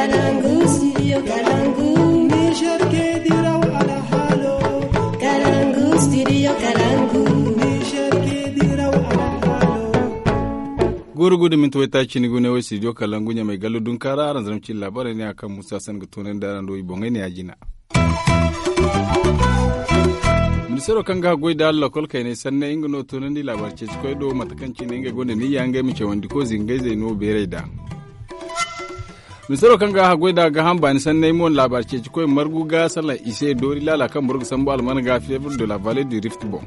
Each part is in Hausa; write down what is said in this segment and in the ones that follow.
Kalangu, studio Kalangu. Niger ke diraw ala halo. Kalangu, studio Kalangu. Niger ke diraw ala halo. Gurgudu min tuwaita chini gune wa studio Kalangu nya mai gallo dun kara aran zaramcin labarai ne akan Musa San ga tonan da ran doyi bongai ne ya jina. Ministero kanga goida Allah kolkai ne sannan ingano tonan di labarce ci koido matakanci ne inga gonda ni yanga mi ce wandi ko zingai zai no bere da. Ministero kanga goida ga hamba ni sannan mon labarce ci koi marguga sallan ise dori lala kan burgu sambo alman ga fever de la vallée du Rift bon.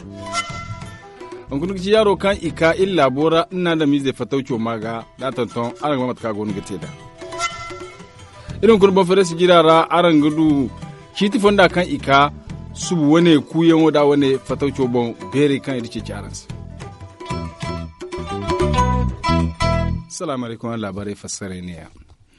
An kunu ci yaro kan ika illa bora ina da mi zai fatauco maga da tonton aran ga mataka gonu gate da. Irin kun ban fere su girara aran gudu kiti fonda kan ika subu wane kuyen wada wane fatauco bon bere kan idice charas. Assalamu alaikum labarai fassare ne ya.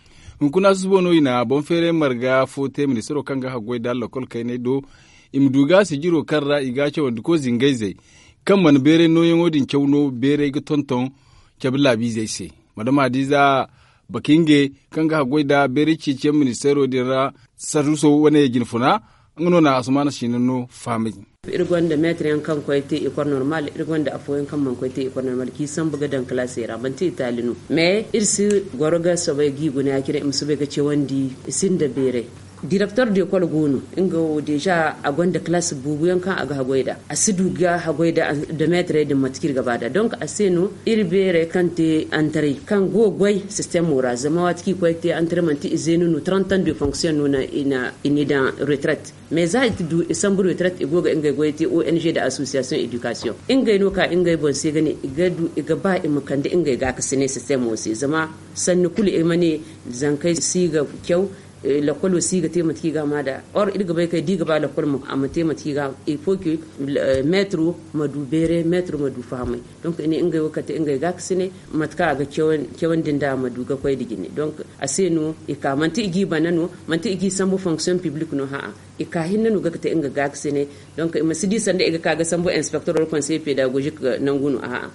Kuna subu no ina bon fere marga fote ministero kanga hagoi da lokol kai ne do imduga su jiro karra igace wanda ko zingaizai kan man bere no yin odin kyauno bere ga tonton kabila bi zai se madama diza bakinge kanga hagoi da bere cice ministero dira saruso wane ginfuna ngono na asumana shinano family irgonda metre yan kan koyte ikor normal irgonda afoyen kan man koyte ikor normal ki san buga dan classe ra banti italinu me irsi goroga sobe giguna yakire imsube ga cewandi isinda bere directeur de école gono ingo deja a gonda classe bubu yankan aga hagoida asidu ga hagoida de maître de matkir gabada donc aseno irbere kante antare kan gogoy système mora zama watki ko te entraînement izenu no 30 ans de fonction no na ina dans retraite mais za du isambu retraite igoga inga goyti ONG da association éducation inga no ka inga bon se gani igadu igaba imukande inga ga kasine système osi zama sannu kul imane zankai siga kyau lakol aussi ga temati ga mada or irga bai kai diga ba lakol mu amma temati ga il faut que metro madu bere metro madu famai donc ine inga wakati inga ga ksine matka ga kewan dinda madu ga koy digini donc asenu e ka manti igi banano manti igi sambo fonction publique no ha e ka hinna no ga kata inga ga ksine donc masidi sande ga ka ga sambo inspecteur conseil pédagogique nangunu ha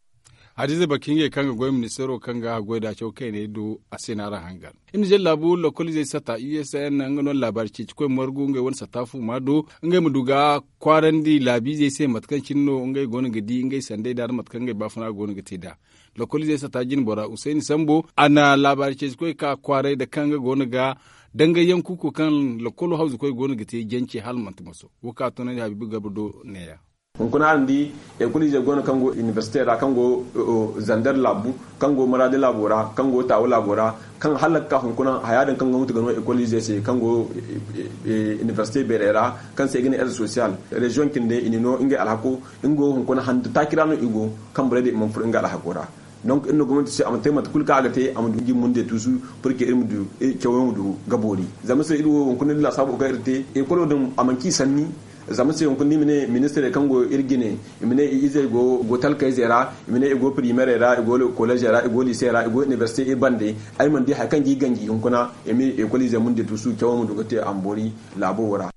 hadiza bakinge kanga goy ministero kanga goy da cewa kai ne do asenara hangal in je labu lokoli zai sata USN ngano labar ci ko margu ngai won satafu mado ngai muduga kwarandi labi zai sai matkan cinno ngai gonu gidi ngai sandai da matkan ngai bafuna gonu gidi da lokoli zai sata jin bora Usaini Sambo ana labar ci ko ka kware da kanga gonu ga danga yanku ko kan lokolo hausu ko gonu gidi jenci halmant maso wakato ne habibu gabudo ne ya kuna andi ekuli je gono kango université ra kango zandar labu kango marade labora kango tawo labora kan halaka kuna hayadan kango mutu gano ekuli je se kango université berera kan se gine aide social region kinde inino inge alhako ingo kuna handu takirano igo kan brede mon fur inga alhakora donc inno gomnati se amate mat kulka agate amdu gi munde tusu pour que irmudu cewomudu gabori zamase ido kuna la sabo ga irte e kolo dum amanki sanni zama se on kundi mine ministre kango irgine mine ize go talka zera mine go primaire ra go college ra go lycée ra go université e bande ay man di hakan gi gangi on kuna emi e college mun de tusu tawo mun dogote ambori labo wora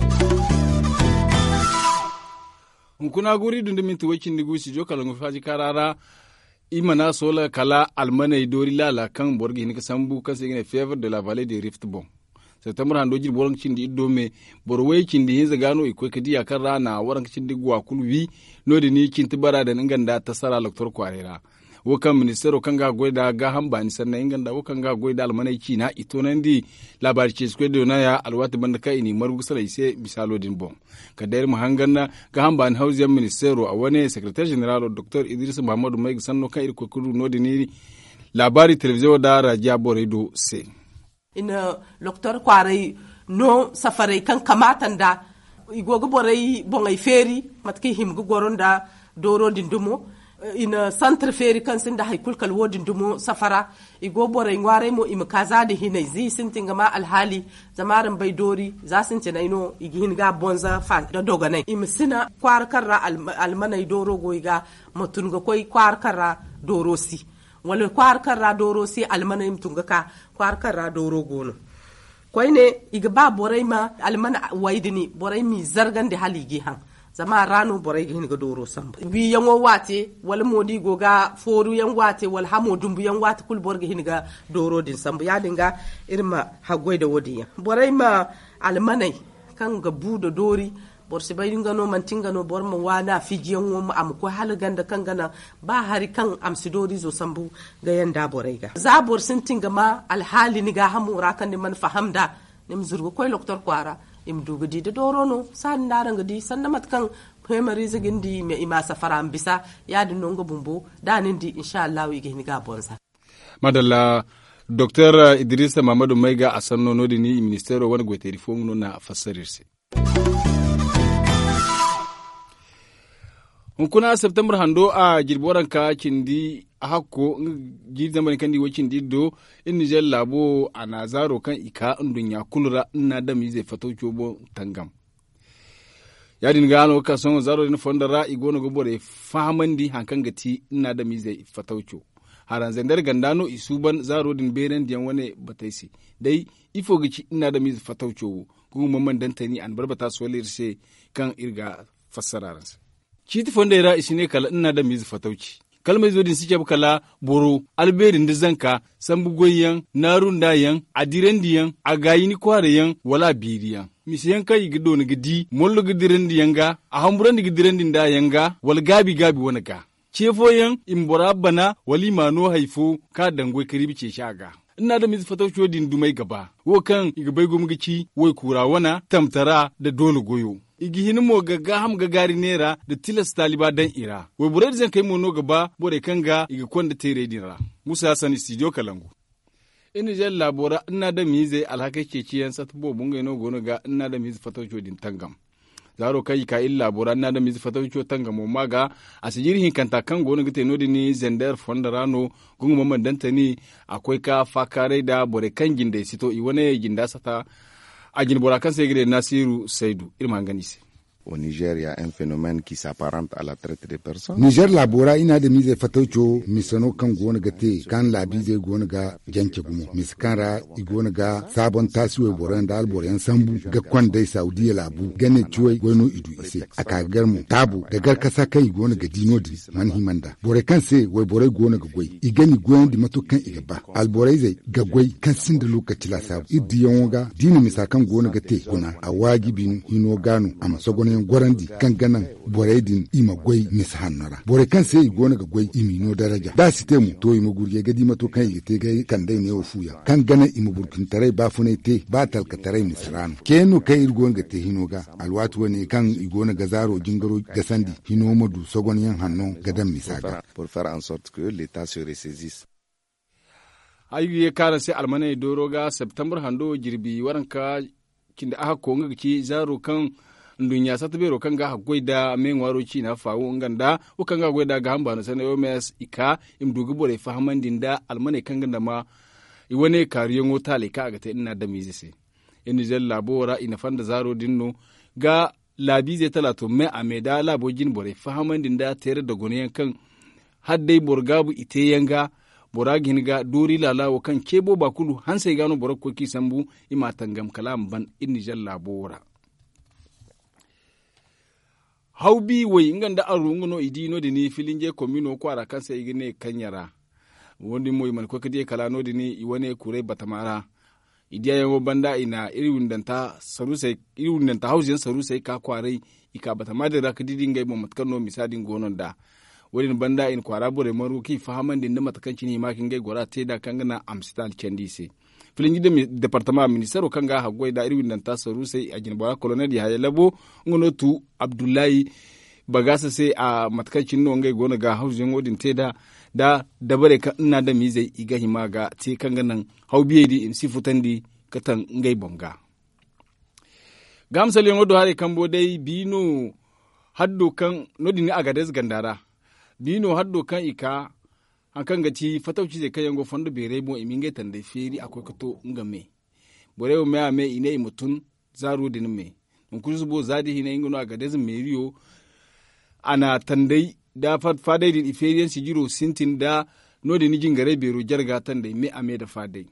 on kuna guri dunde min to wakin digu si jokala ngo faji karara imana sola kala almanay dori lala kan borgi ni kasambu kan segene fever de la vallée du Rift bon septembre hando jir boran cindi iddo me borway cindi hinza gano iko kadi yakar rana waran cindi gwa kulwi nodi ni cinti bara da nganda tasara doktor kwarera wokan ministero kanga goida ga hamba ni sanna inganda wokan ga goida almanai na ito nandi labari ce skwed na ya alwati banda kai ni margu sala sai misalo din bon kadar mu hanganna ga hamba ni hausiyan ministero a wani secretary general dr Idris Muhammadu Mai sanno kai ko kudu nodi ni labari television da raja boredo se ina loktor kwarai no safarai kan kamatan da igogo borai bongai feri matki himgu goronda doro dindumo ina centre feri kan sinda haikul kalwo dindumo safara igo borai ngware mo imkaza da hinai zi sintinga ma alhali zamarin bai dori za since na ino igihin ga bonza fa da doganai imsina kwar karra almanai doro goiga mutunga koi kwar karra doro si wala kwar karra doro si almanai mutunga ka kwar karra doro gono koy ne iga ba borai ma almana waidini borai mi zargan da haligi han zama rano borai ga hinga doro sambu wi yango wate wal modi goga foru yan wate wal hamo dumbu yan wate kul borga hinga doro din sambu ya dinga irma hagoi da wodi borai ma almanai kan ga budo dori borsi bai dinga no mantinga no borma wana fijiyan wo am ko halganda kan gana ba hari kan am sidori zo sambu ga yanda borai ga za borsin tinga ma alhali ni ga hamura kan ni man fahamda nim zurgo koy doktor kwara im duga di da doro no san daranga di sanna matkan primary zigindi me ima safara bisa ya di nongo bumbo danin di insha Allah wi gani ga bonsa madalla Dr. Idrissa Mamadou Maiga a sanno nodi ni ministero wani gweteri fonno na fassarirse kuna September hando a jirboran ka kindi hakko ji zaman kan di wakin diddo in Niger labo a nazaro kan ika dunya kulura ina da mi zai fato cobo tangam ya din gano ka son zaro din fondara igono gobore famandi hankan gati ina da mi zai fato co haran zandar gandano isuban zaro din beren diyan wane bataisi dai ifo gici ina da mi zai fato co kuma man dantani an barbata solirse kan irga fassararansa citi fondera isine kala ina da mi zai fatauci kalmai zo din suke kala boro alberin da zanka sambu goyen narun dayan adirendiyan agayini kwareyan wala biriyan misiyan kai gido ni gidi mollo gidirendiyan ga a hamburan di gidirendin da yanga wal gabi wani ga cefoyan imbora bana wali mano haifo ka dangoi karibi ce shaga ina da mizi fatauci din dumai gaba wo kan igabai gumgici wai kura wana tamtara da dole goyo igi hini mo gaga ham gagari nera da tilas taliba dan ira wai burai zan kai mono gaba bore kanga igi kwanda tere dinra Musa Hassan studio Kalangu ina jel labora ina da mize alhaka ke ciyan satbo bunga no gono ga ina da mize fatauci din tangam zaro kai ka illa labora ina da mize fatauci tangam mo maga asijiri hin kanta kan gono gite no dini zender fondarano gungu mamman dantani akwai ka fakare da bore kan ginde sito i wane ginda sata ajin bora kan segire Nasiru Saidu irman gani se Au Niger, il y a un phénomène qui s'apparente à la traite des personnes. Niger labora ina da mize fataucho misano kan gona gate kan labi zai gona ga janke gumo miskara igona ga sabon tasiwe boran da alboran sambu ga kwandai Saudiya labu gane ciwai gono idu ise aka garmu tabu da garkasa kan igona ga dinodi man himanda bore kan se wai bore gona ga goi igani goyen di matukan igaba alborai zai ga goi kan sin da lokaci la sabu idiyon ga dini misakan gona gate kuna a wagibin hino gano a masogonin gwarandi ganganan boraidin ima gwai mishannara bore kan sai gona ga gwai imi no daraja da sitemu to ima gurge gadi mato kan yite ga kan dai ne ofuya kan gana ima burkin tarai ba fune te ba talka tarai misran kenu kai irgon ga te hinoga alwatu wani kan igona ga zaro jingaro ga sandi hino modu sogon yan hanno gadan misaga pour faire en sorte que l'état se ressaisisse. ayi ya kara sai almanai doro ga September hando jirbi waranka kinda aka konga ki zaro kan dunya sata bero kan ga hagoi da men waro ci na fawo nganda o kan ga goida ga hamba na sana OMS ika im dugu bore fahaman dinda almane kan ganda ma i wane kariyon wota le ka ga ta ina da mizise in zel labora ina fanda zaro dinno ga labize talato me ameda labojin bore fahaman dinda tere da goniyan kan haddai borgabu ite yanga boragin ga dori lalawo kan kebo bakulu hansai gano borokko ki sambu ima tangam kalam ban in zel labora haubi wai inganda aru ngono idino dini filinje komino kwara kansa igine kanyara wondi moy man ko kadi kala no dini iwane kure batamara idiya yango banda ina iriwundanta sarusai iriwundanta hausin sarusai ka kwarai ika batamada da kadi ngai mo matkano misadin gonon da wodin banda in kwara bore maru ki fahaman din da matakanci ni makin ngai gora te da kangana amstal kendise filinji de departement ministero kanga hagoi da irwin dan tasaru sai a jinbara colonel ya labo ngono tu Abdullahi bagasa sai a matkancin no ngai gona ga haujin wodin te da dabare ka ina da mi zai iga hima ga te kanga nan haubiye di in sifutandi katan ngai bonga gamsal yango do hare kambo dai bino haddo kan nodini agades gandara bino haddo kan ika an kan gati fatauci zai kayan gofan da bere mo iminge tande feri akwai kato ngame borewo me ame ine mutun zaru din me mun kuzu bo zadi hina ingono aga dezin meriyo ana tandai da fadai din iferiyan sigiro sintin da no de nijin gare bero jarga tande me ame da fadai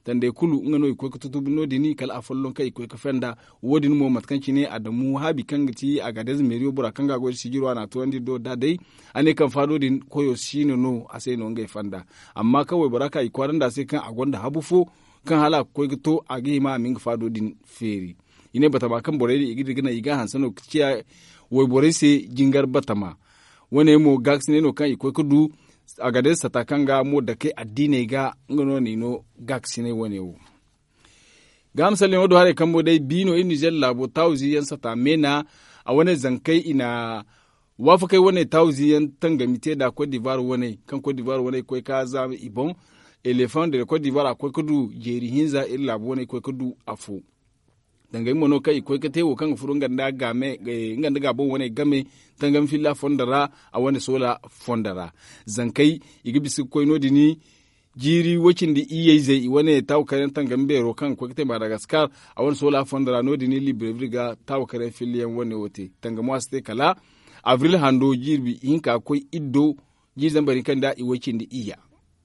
tande kulu ngano iko ko tutubu no dini kala afollon kai iko ka fenda wodin mo matkanci ne adamu habi kangati aga des merio bura kanga go sigiro na to andi do dadai ane kan fado din koyo shine no ase no ngai fanda amma kawai baraka iko da sai kan agonda habufo kan hala ko to agi ma min fado din feri ine bata ba kan boredi igidi gina iga hansano kiya woy borese jingar batama wone mo gax ne no kan iko kudu agade satakanga mo da kai addine ga ngono ni no gax ne wone wo gam salen wodo hare kambo dai bino in Niger labo tauzi yan sata mena a wone zankai ina wafa kai wone tauzi yan tangamite da Cote d'Ivoire wone kan Cote d'Ivoire wone ko ka za ibon elephant de Cote d'Ivoire ko kudu jeri hinza illa wone ko kudu afu dangai mono kai ko kate wo kan furun ganda game nganda ga bon wone game tangam filla fondara a wone sola fondara zankai igi bisi ko no dini jiri wocin di iye zai wone taw karen tangam bero kan ko kate Madagascar a wone sola fondara no dini libre ga taw karen fillian wone wote tangam waste kala avril hando jirbi inka ko iddo jizan bari kanda i wocin di iya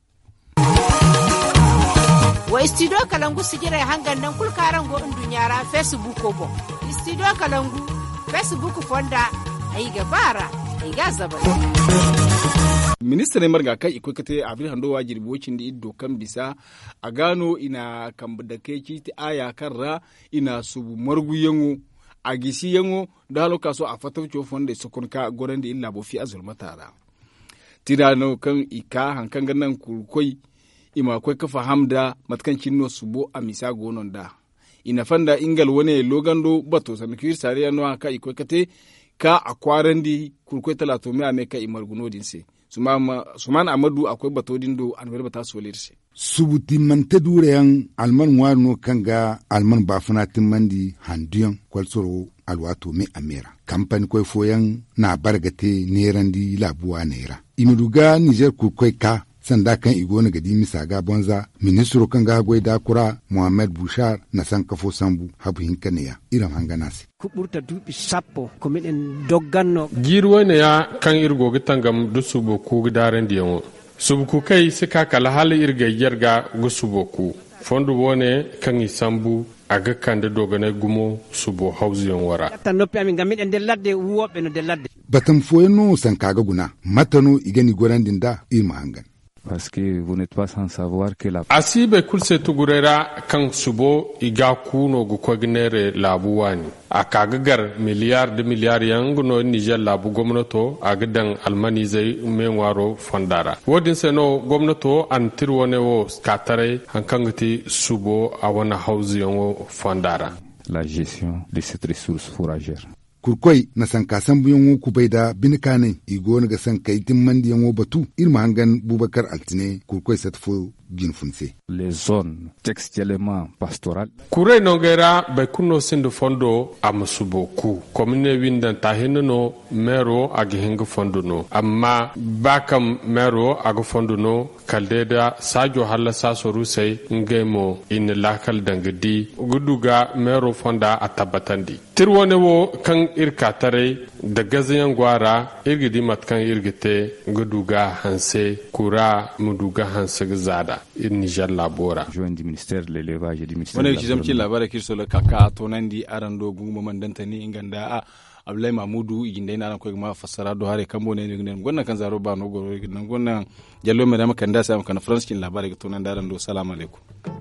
wa studio kalangu sigira hangan nan kulkaran go dunyara Facebook ko bo studio kalangu Facebook fonda ai gabara ai gazaba ministan ne marga kai iko kate abin hando wajirbi wocin di iddo kan bisa a gano ina kan da kai ci aya karra ina subu margu yango a gisi yango da haloka so a fatawco fonda sukunka goran da illa bo fi azul matara tirano kan ika hankan ganan kurkoi ima kwai kafa hamda matkancin no subo a misa gonon da ina fanda ingal wane logando bato sanakir sariya no aka iko kate ka akwarandi kurkwai talato me ameka imar gunodin se suman amadu akwai bato dindo anwer bata solirse subuti mante dureyan alman warno kanga alman bafuna timmandi handuyan kwalsoro alwato me amera kampan koy foyan na bargate nerandi labuwa nera imuduga Niger kurkwai ka sanda kan igona gadi misaga bonza ministro kan ga da kura Muhammad Bushar na san kafo sambu habu hinkaneya iram hanganasi kuburta dubi sappo ko meden dogganno girwone ya kan irgo gitangam dusubo ku gidaren diyanwo subku kai sika kala hal irga yerga gusubo ku fondu wone kan isambu aga kande dogane gumo subo hausiyon wara tanoppi amin gamiden de ladde wobe no de ladde batam foyeno san kaga guna matano igani gorandinda ima hangan parce que vous n'êtes pas sans savoir que la asibe kulse tugurera kan subo iga kuno gu kognere labuwani akagagar miliyar yanguno Niger labu gomnato agadan almani zai menwaro fondara wodin seno gomnato an tirwone wo skatare hankangati subo awana hausi yango fondara la gestion de cette ressource fourragère kurkoi na sankasan buyan ku bai da binikane igo na ga san kai mandi yango batu irma hangan Bubakar Altine kurkoi satfo ginfunse les zones textuellement pastorales kure nongera be kuno sindo fondo amsubo ku komine windan tahino mero agi hinga fondo no amma bakam mero agi fondo no kaldeda sajo halla sasoru sai ngemo in lakal dangadi guduga mero fonda atabatandi tirwone wo kan irka tare da gazayan gwara irgidi matkan irgite guduga hanse kura muduga hanse zada in Niger labora joint du ministère de l'élevage et du ministère wani kizamci labarai kirso la kaka to nan di arando gungu mandanta ni inganda a Abdullahi Mamudu iginde ina ran ko ma fassara do hare kambo ne ne gonna kan zaro ba no goro gonna jallo me da makanda sai kan France kin labarai to nan da arando assalamu alaikum